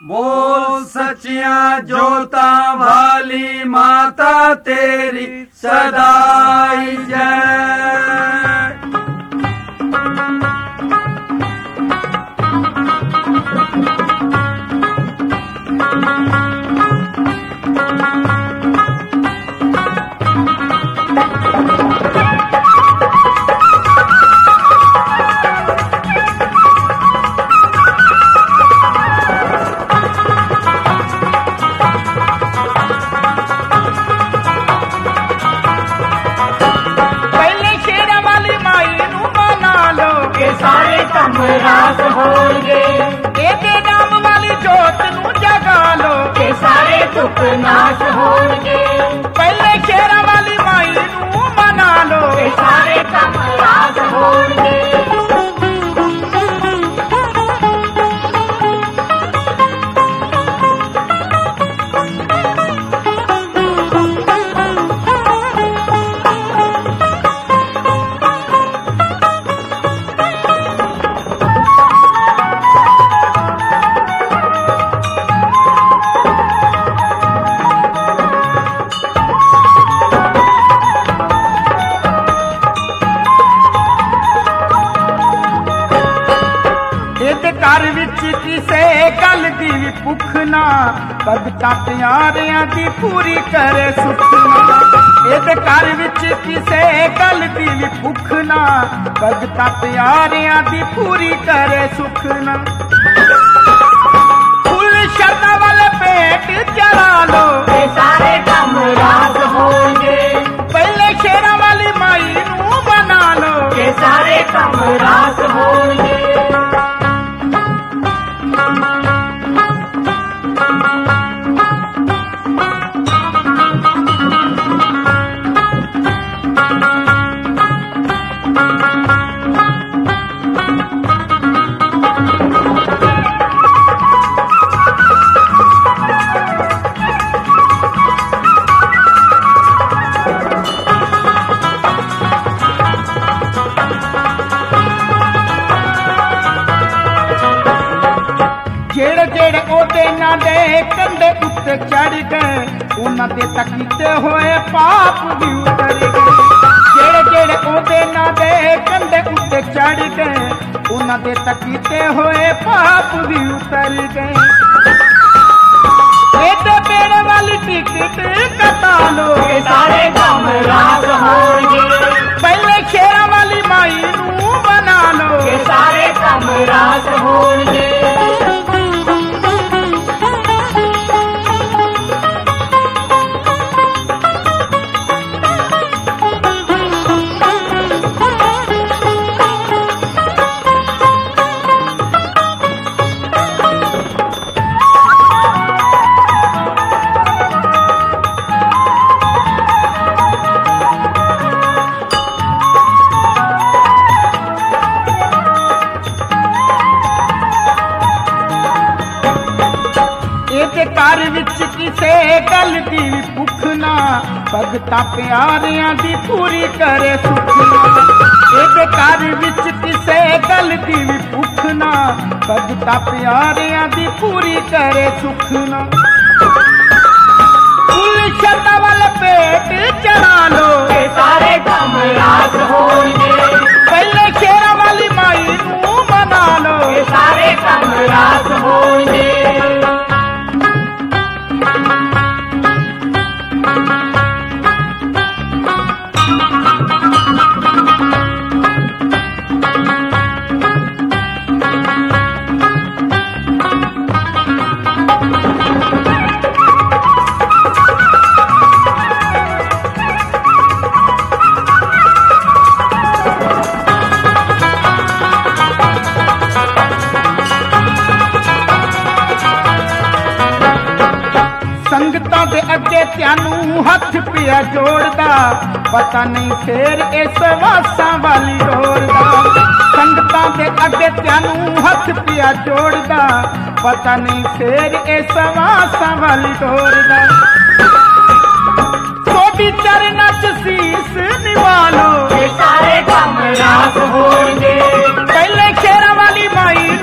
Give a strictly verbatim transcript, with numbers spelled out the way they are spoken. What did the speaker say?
बोल सचिया जोता वाली माता तेरी सदाई जय। सारे कम रास होंगे, एते नाम वाली जोत नू जगा लो के सारे दुख नाश होंगे। पहले शेरा वाली माई नू मना लो के सारे कम रास होंगे। घर विच किसे गल दी भी भुख ना, भगतां प्यारियां दी पूरी करे सुखना। इहदे घर विच किसे गल दी भी भुख ना, भगतां प्यारियां दी पूरी करे सुखना। फुल शरदा वाले पेट चढ़ा लो के सारे कम रास होंगे। पहले शेरा वाली माई नू बना लो के सारे कम रास होंगे। जेड़े जेड़े ओदे ना दे कंधे उत्ते चढ़ गए, उन्हां दे तकीते होए पाप भी उतर गए। जेड़े जेड़े ओदे ना दे कंधे उत्ते चढ़ गए, उन्हां दे तकीते होए पाप भी उतर गए। एते बेड़े वाली टिकट कटा लो के सारे कम रास होंगे। पहले शेरा वाली माई नू बना लो के सारे कम रास होंगे। घर विच किसे गल दी भुख ना, भगतां प्यारियां दी पूरी करे सुखना। इहदे घर विच किसे गल दी भुख ना, भगतां प्यारियां दी पूरी करे सुखना। फुल शरदा वाले पेट चढ़ा लो के सारे कम रास होंगे। पहले शेरा वाली माई नू मना लो के सारे कम रास होंगे। संगतां दे अगे त्यानू हथ पिया जोड़दा, पता नहीं फेर इस वासां वाली दौड़दा। संगतां दे अगे त्यानू हथ पिया जोड़दा, पता नहीं फेर इस वासां वाली दौड़दा। सोडी चरना च शीस निवालो के सारे कम रास होंगे। पहले शेरा वाली माई